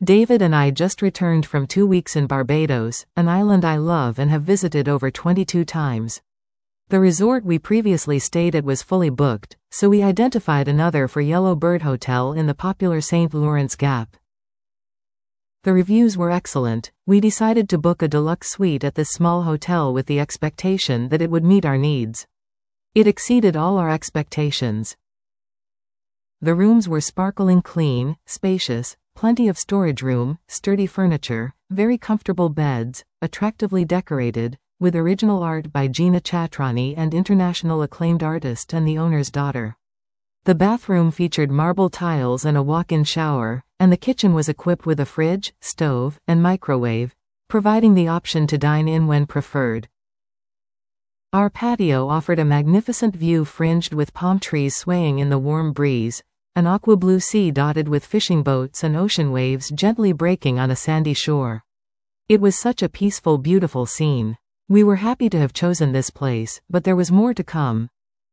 David and I just returned from 2 weeks in Barbados, an island I love and have visited over 22 times. The resort we previously stayed at was fully booked, so we identified another for Yellow Bird Hotel in the popular St. Lawrence Gap. The reviews were excellent. We decided to book a deluxe suite at this small hotel with the expectation that it would meet our needs. It exceeded all our expectations. The rooms were sparkling clean, spacious, plenty of storage room, sturdy furniture, very comfortable beds, attractively decorated, with original art by Gina Chatrani, an international acclaimed artist and the owner's daughter. The bathroom featured marble tiles and a walk-in shower, and the kitchen was equipped with a fridge, stove, and microwave, providing the option to dine in when preferred. Our patio offered a magnificent view fringed with palm trees swaying in the warm breeze, an aqua blue sea dotted with fishing boats and ocean waves gently breaking on a sandy shore. It was such a peaceful, beautiful scene. We were happy to have chosen this place, but there was more to come.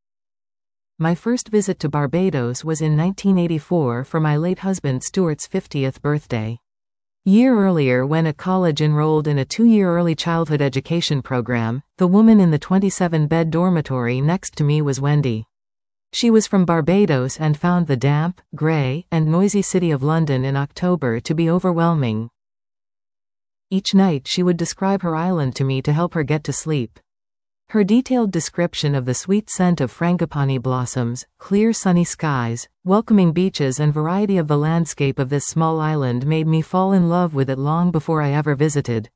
My first visit to Barbados was in 1984 for my late husband Stuart's 50th birthday. Year earlier, when at college enrolled in a 2-year early childhood education program, the woman in the 27-bed dormitory next to me was Wendy. She was from Barbados and found the damp, grey, and noisy city of London in October to be overwhelming. Each night she would describe her island to me to help her get to sleep. Her detailed description of the sweet scent of frangipani blossoms, clear sunny skies, welcoming beaches and variety of the landscape of this small island made me fall in love with it long before I ever visited.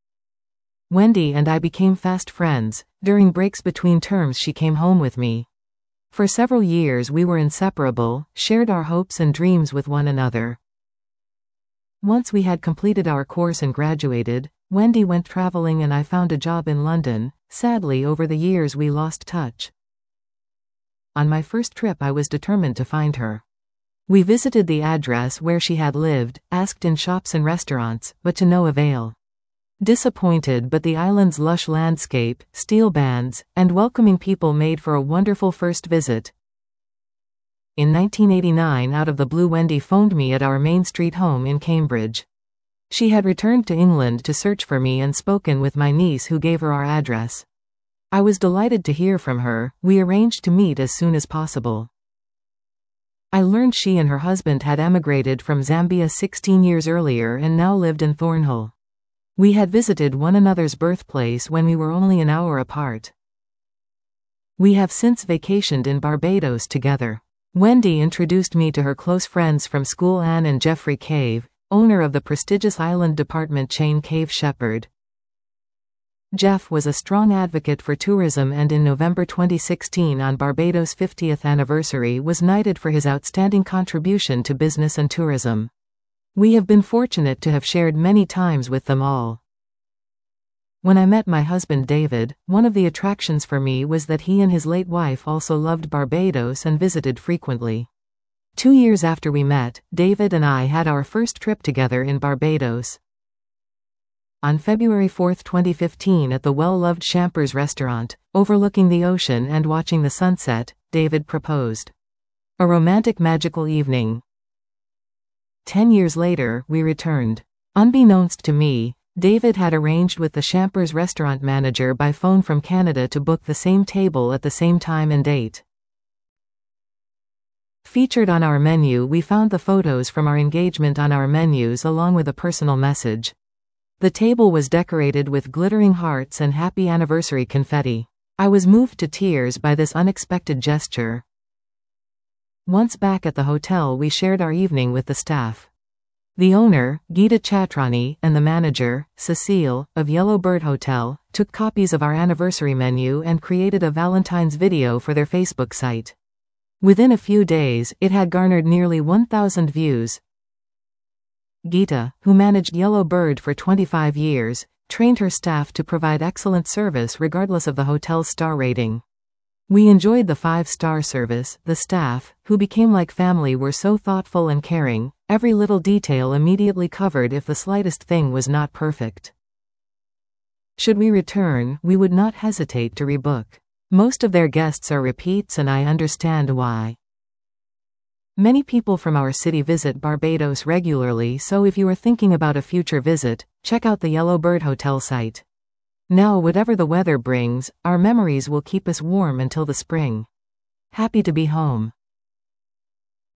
Wendy and I became fast friends. During breaks between terms she came home with me. For several years we were inseparable, shared our hopes and dreams with one another. Once we had completed our course and graduated, Wendy went traveling and I found a job in London. Sadly, over the years we lost touch. On my first trip I was determined to find her. We visited the address where she had lived, asked in shops and restaurants, but to no avail. Disappointed, but the island's lush landscape, steel bands, and welcoming people made for a wonderful first visit. In 1989, out of the blue, Wendy phoned me at our Main Street home in Cambridge. She had returned to England to search for me and spoken with my niece who gave her our address. I was delighted to hear from her. We arranged to meet as soon as possible. I learned she and her husband had emigrated from Zambia 16 years earlier and now lived in Thornhill. We had visited one another's birthplace when we were only an hour apart. We have since vacationed in Barbados together. Wendy introduced me to her close friends from school, Anne and Jeffrey Cave, owner of the prestigious island department chain Cave Shepherd. Jeff was a strong advocate for tourism and in November 2016, on Barbados' 50th anniversary, was knighted for his outstanding contribution to business and tourism. We have been fortunate to have shared many times with them all. When I met my husband David, one of the attractions for me was that he and his late wife also loved Barbados and visited frequently. 2 years after we met, David and I had our first trip together in Barbados. On February 4, 2015, at the well-loved Champers restaurant, overlooking the ocean and watching the sunset, David proposed. A romantic, magical evening. 10 years later, we returned. Unbeknownst to me, David had arranged with the Champers restaurant manager by phone from Canada to book the same table at the same time and date. Featured on our menu, we found the photos from our engagement on our menus along with a personal message. The table was decorated with glittering hearts and happy anniversary confetti. I was moved to tears by this unexpected gesture. Once back at the hotel, we shared our evening with the staff. The owner, Gita Chatrani, and the manager, Cecile, of Yellow Bird Hotel, took copies of our anniversary menu and created a Valentine's video for their Facebook site. Within a few days, it had garnered nearly 1,000 views. Gita, who managed Yellow Bird for 25 years, trained her staff to provide excellent service regardless of the hotel's star rating. We enjoyed the 5-star service. The staff, who became like family, were so thoughtful and caring, every little detail immediately covered if the slightest thing was not perfect. Should we return, we would not hesitate to rebook. Most of their guests are repeats and I understand why. Many people from our city visit Barbados regularly, so if you are thinking about a future visit, check out the Yellowbird Hotel site. Now, whatever the weather brings, our memories will keep us warm until the spring. Happy to be home.